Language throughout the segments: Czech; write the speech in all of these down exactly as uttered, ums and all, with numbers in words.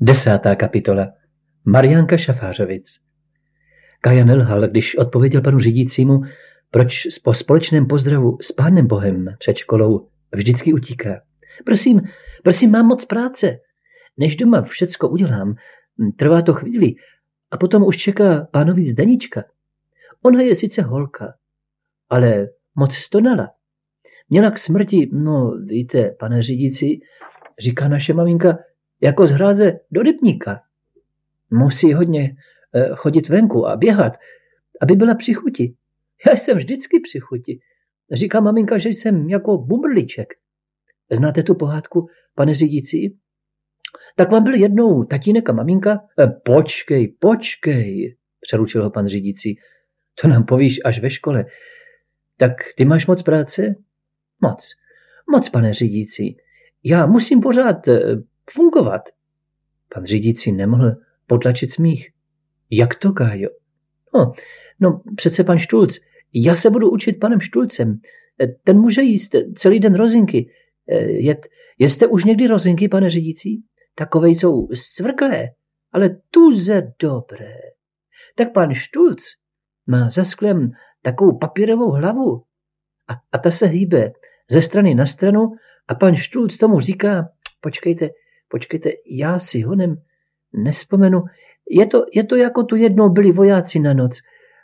Desátá kapitola. Mariánka Šafářovic. Kája nelhal, když odpověděl panu řídícímu, proč po společném pozdravu s Pánem Bohem před školou vždycky utíká. Prosím, prosím, mám moc práce. Než doma všecko udělám, trvá to chvíli a potom už čeká pánovic Danička. Ona je sice holka, ale moc stonala. Měla k smrti, no víte, pane řídící, říká naše maminka, jako z hráze do rybníka. Musí hodně eh, chodit venku a běhat, aby byla při chuti. Já jsem vždycky při chuti. Říká maminka, že jsem jako bumrliček. Znáte tu pohádku, pane řídící? Tak vám byl jednou tatínek a maminka? Eh, počkej, počkej, přeručil ho pan řídící. To nám povíš až ve škole. Tak ty máš moc práce? Moc. Moc, pane řídící. Já musím pořád eh, fungovat. Pan řídící nemohl potlačit smích. Jak to, Kájo? No, no, přece pan Štulc. Já se budu učit panem Štulcem. Ten může jíst celý den rozinky. Jet, jeste už někdy rozinky, pane řídící? Takové jsou zcvrklé, ale tuze dobré. Tak pan Štulc má za sklem takovou papírovou hlavu a, a ta se hýbe ze strany na stranu a pan Štulc tomu říká, počkejte, počkejte, já si honem nespomenu. Je to, je to jako tu jednou byli vojáci na noc.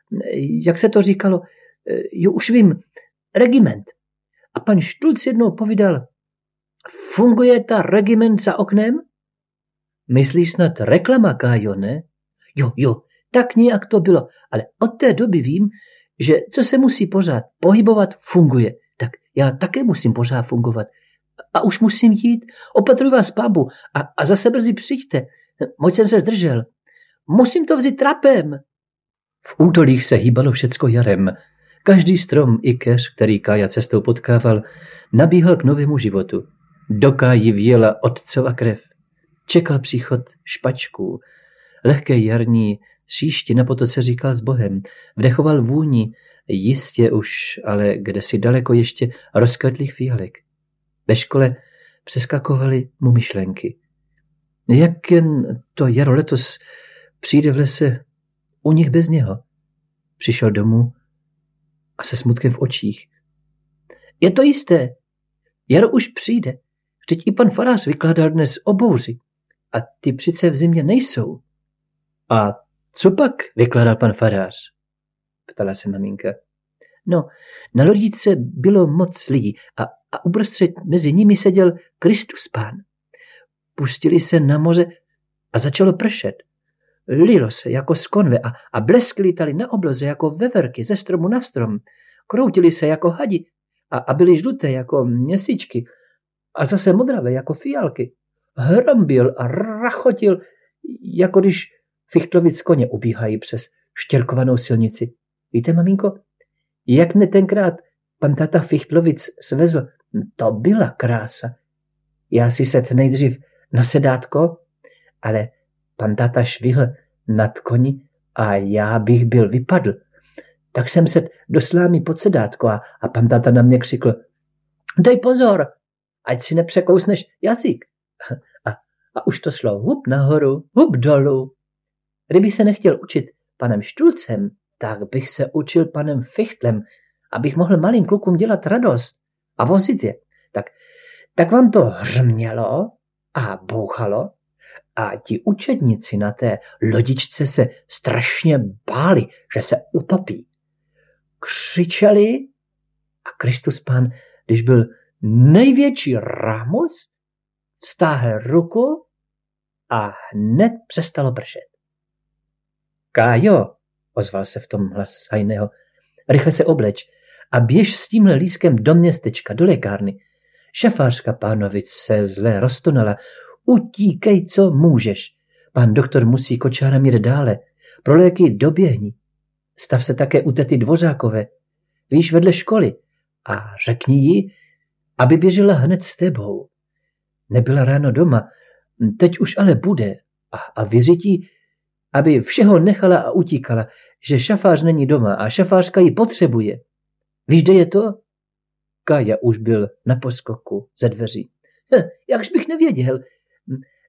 Jak se to říkalo? Jo, už vím. Regiment. A pan Štulc jednou povídal, funguje ta regiment za oknem? Myslíš snad reklama, Kájo, ne? Jo, jo, tak nějak to bylo. Ale od té doby vím, že co se musí pořád pohybovat, funguje. Tak já také musím pořád fungovat. A už musím jít. Opatruji vás, pábu. A, a zase brzy přijďte. Moc jsem se zdržel. Musím to vzít trapem. V údolích se hýbalo všecko jarem. Každý strom i keř, který Kája cestou potkával, nabíhal k novému životu. Do Káji vjela otcova krev. Čekal příchod špačků. Lehké jarní tříšti na potoce říkal s Bohem. Vdechoval vůni, jistě už, ale kdesi daleko ještě rozkvetlých fialek. Ve škole přeskakovaly mu myšlenky. Jak jen to jaro letos přijde v lese u nich bez něho. Přišel domů a se smutkem v očích. Je to jisté, jaro už přijde. Vždyť i pan farář vykládal dnes o bouři a ty přece v zimě nejsou. A co pak vykládal pan farář? Ptala se maminka. No, na lodičce bylo moc lidí a, a uprostřed mezi nimi seděl Kristus Pán. Pustili se na moře a začalo pršet. Lilo se jako z konve a, a blesky lítali na obloze jako veverky ze stromu na strom. Kroutili se jako hadi a, a byly žluté jako měsíčky a zase modravé jako fialky. Hrambil a rachotil, jako když Fichtlovic koně ubíhají přes štěrkovanou silnici. Víte, maminko, jak mne tenkrát pan tata Fichtlovic svezl, to byla krása. Já si set nejdřív na sedátko, ale pan tata švihl nad koni a já bych byl vypadl. Tak jsem set do slámy pod sedátko a, a pan tata na mě křikl, dej pozor, ať si nepřekousneš jazyk. A, a už to šlo hup nahoru, hup dolů. Kdybych se nechtěl učit panem Štulcem, tak bych se učil panem Fichtlem, abych mohl malým klukům dělat radost a vozit je. Tak, tak vám to hřmělo a bouchalo a ti učedníci na té lodičce se strašně báli, že se utopí. Křičeli a Kristus Pán, když byl největší rámus, vztáhl ruku a hned přestalo pršet. Kájo, ozval se v tom hlas hajného, rychle se obleč a běž s tímhle lískem do městečka, do lékárny. Šafářka Pánovic se zle roztonala. Utíkej, co můžeš. Pán doktor musí kočárem jít dále. Pro léky doběhni. Stav se také u tety Dvořákové. Víš, vedle školy. A řekni jí, aby běžela hned s tebou. Nebyla ráno doma, teď už ale bude. A, a vyřití, aby všeho nechala a utíkala, že šafář není doma a šafářka ji potřebuje. Víš, kde je to? Kája už byl na poskoku ze dveří. Hm, jakž bych nevěděl.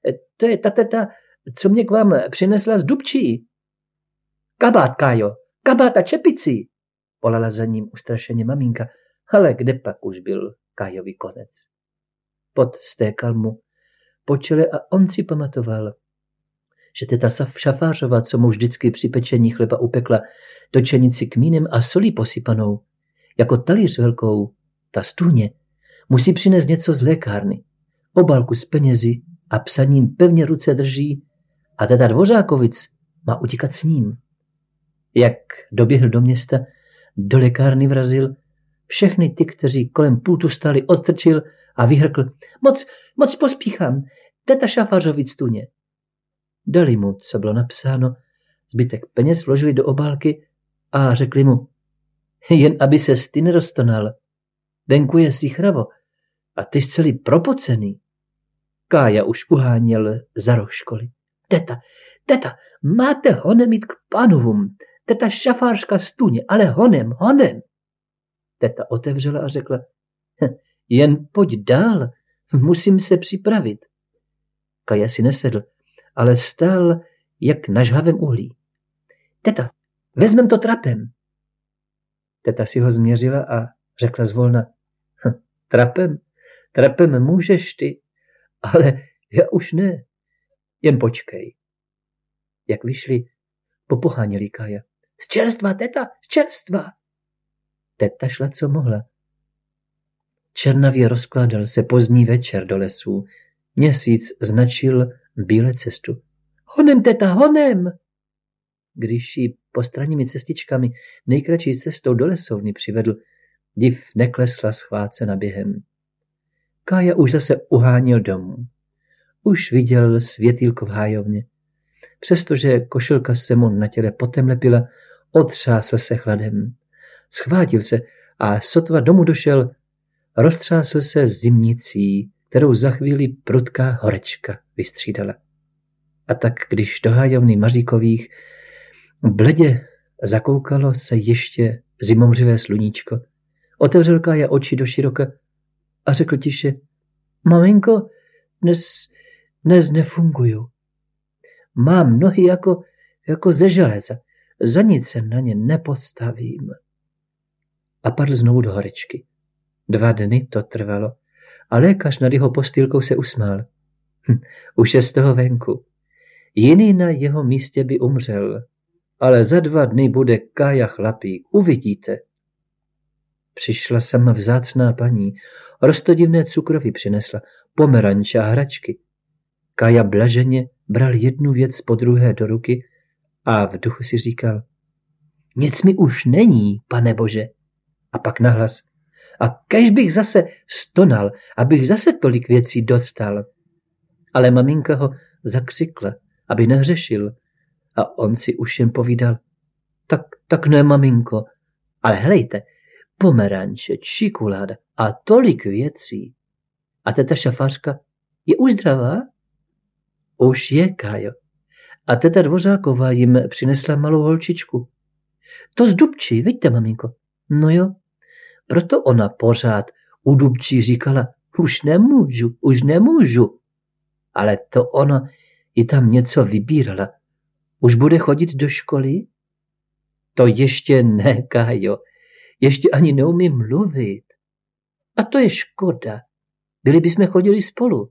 To je ta teta, co mě k vám přinesla z Dubčí. Kabát, Kájo, kabát a čepici, volala za ním ustrašeně maminka, ale kde pak už byl Kájovi konec. Pot stékal mu po čele a on si pamatoval, že teta Šafářova, co mu vždycky při pečení chleba upekla točenici kmínem a solí posypanou, jako talíř velkou, ta stůně, musí přinést něco z lékárny, obálku s penězi a psaním pevně ruce drží a teta Dvořákovic má utíkat s ním. Jak doběhl do města, do lékárny vrazil, všechny ty, kteří kolem pultu stáli, odtrčil a vyhrkl. Moc, moc pospíchám, teta Šafářovic stůně. Dali mu, co bylo napsáno, zbytek peněz vložili do obálky a řekli mu, jen aby se ty neroztonal. Venku je sichravo a ty jsi celý propocený. Kája už uháněl za roh školy. Teta, teta, máte honem jít k pánovům. Teta Šafářka stůně, ale honem, honem. Teta otevřela a řekla, jen pojď dál, musím se připravit. Kája si nesedl, ale stál jak na žhavém uhlí. Teta, vezmem to trapem. Teta si ho změřila a řekla zvolna, hm, trapem, trapem můžeš ty, ale já už ne, jen počkej. Jak vyšli, popoháněli Kája. Z čerstva, teta, z čerstva. Teta šla, co mohla. Černavě rozkládal se pozdní večer do lesů. Měsíc značil bíle cestu. Honem, teta, honem! Když ji postranními cestičkami nejkratší cestou do lesovny přivedl, div neklesla schvácena během. Kája už zase uháněl domů. Už viděl světýlko v hájovně. Přestože košilka se mu na těle potem lepila, otřásl se chladem. Schvátil se a sotva domů došel, roztřásl se zimnicí, kterou za chvíli prudká horečka vystřídala. A tak, když do hájovny Maříkových bledě zakoukalo se ještě zimomřivé sluníčko, otevřel Kája oči do široka a řekl tiše, maminko, dnes, dnes nefunguju. Mám nohy jako, jako ze železa, za nic se na ně nepostavím. A padl znovu do horečky. Dva dny to trvalo a lékař nad jeho postýlkou se usmál. Hm, už je z toho venku. Jiný na jeho místě by umřel, ale za dva dny bude Kája chlapík, uvidíte. Přišla sama vzácná paní, roztodivné cukroví přinesla, pomeranče a hračky. Kája blaženě bral jednu věc po druhé do ruky a v duchu si říkal, nic mi už není, pane Bože. A pak nahlas, a kež bych zase stonal, abych zase tolik věcí dostal. Ale maminka ho zakřikla, aby nehřešil, a on si už jen povídal, tak, tak ne, maminko, ale helejte, pomeranče, čikuláda a tolik věcí. A teta Šafářka je už zdravá? Už je, Kájo. A teta Dvořáková jim přinesla malou holčičku. To z Dubčí, vidíte, maminko? No jo, proto ona pořád u Dubčí říkala, už nemůžu, už nemůžu. Ale to ona i tam něco vybírala. Už bude chodit do školy? To ještě ne, Kájo. Ještě ani neumím mluvit. A to je škoda. Byli bychom chodili spolu.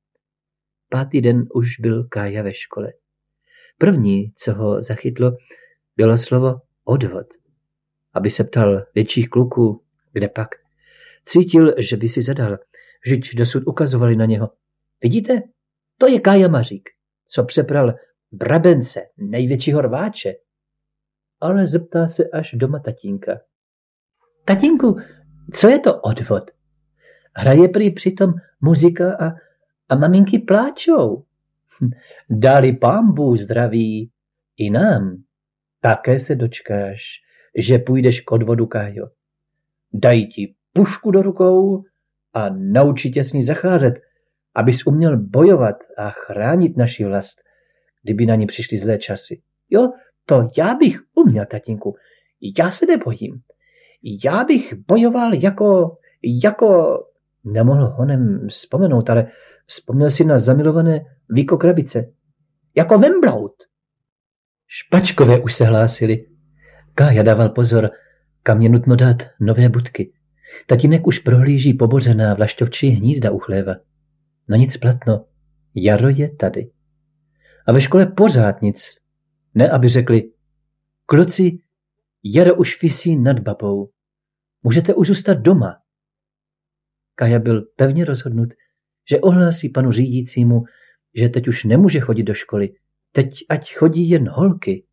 Pátý den už byl Kája ve škole. První, co ho zachytlo, bylo slovo odvod. Aby se ptal větších kluků, kde pak. Cítil, že by si zadal. Vždyť dosud ukazovali na něho. Vidíte, to je Kája Mařík, co přepral Brabence, největšího rváče. Ale zeptá se až doma tatínka. Tatínku, co je to odvod? Hraje prý přitom muzika a, a maminky pláčou. Dali pán Bůh zdraví i nám. Také se dočkáš, že půjdeš k odvodu, Kájo. Dají ti pušku do rukou a naučí tě s ní zacházet, abys uměl bojovat a chránit naši vlast, kdyby na ní přišly zlé časy. Jo, to já bych uměl, tatínku. Já se nebojím. Já bych bojoval jako, jako... Nemohl honem vzpomenout, ale Vzpomněl si na zamilované Víko Krabice. Jako Vemblout. Špačkové už se hlásili. Kája dával pozor, kam je nutno dát nové budky. Tatínek už prohlíží pobořená vlaštovčí hnízda u chléva. No nic platno, jaro je tady. A ve škole pořád nic. Ne, aby řekli, kluci, jaro už visí nad babou. Můžete už zůstat doma. Kája byl pevně rozhodnut, že ohlásí panu řídícímu, že teď už nemůže chodit do školy. Teď ať chodí jen holky.